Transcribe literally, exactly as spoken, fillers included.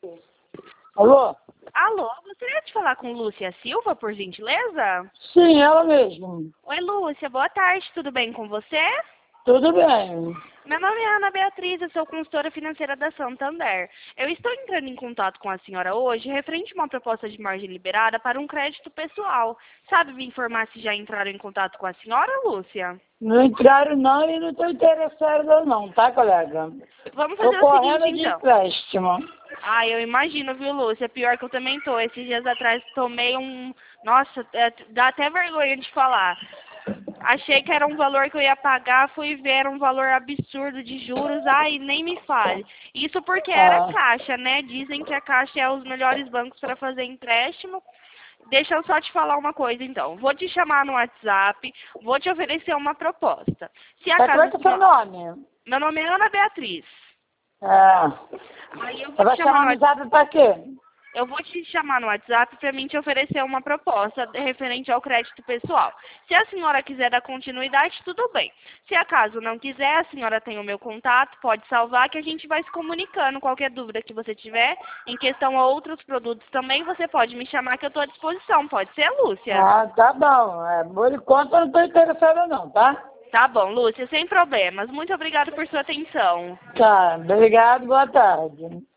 Alô? Alô, gostaria de falar com Lúcia Silva, por gentileza? Sim, ela mesmo. Oi, Lúcia, boa tarde, tudo bem com você? Tudo bem. Meu nome é Ana Beatriz, eu sou consultora financeira da Santander. Eu estou entrando em contato com a senhora hoje referente a uma proposta de margem liberada para um crédito pessoal. Sabe me informar se já entraram em contato com a senhora, Lúcia? Não entraram não e não estou interessada não, tá, colega? Vamos Estou fazer o correndo seguinte, de então. empréstimo. Ah, eu imagino, viu, Lúcia? Pior que eu também tô. Esses dias atrás tomei um... Nossa, é, dá até vergonha de falar. Achei que era um valor que eu ia pagar, fui ver, era um valor absurdo de juros. Ai, nem me fale. Isso porque era Ah, Caixa, né? Dizem que a Caixa é os melhores bancos para fazer empréstimo. Deixa eu só te falar uma coisa, então. Vou te chamar no WhatsApp, vou te oferecer uma proposta. Se é, como acaso... é que é seu nome? Meu nome é Ana Beatriz. É. Aí eu vou Você te vai chamar chamar no no WhatsApp. zap pra quê? Eu vou te chamar no WhatsApp para mim te oferecer uma proposta referente ao crédito pessoal. Se a senhora quiser dar continuidade, tudo bem. Se acaso não quiser, a senhora tem o meu contato, pode salvar que a gente vai se comunicando. Qualquer dúvida que você tiver em questão a outros produtos também, você pode me chamar que eu estou à disposição. Pode ser, Lúcia? Ah, tá bom. É, por enquanto eu não estou interessada não, tá? Tá bom, Lúcia, sem problemas. Muito obrigada por sua atenção. Tá, obrigado, boa tarde.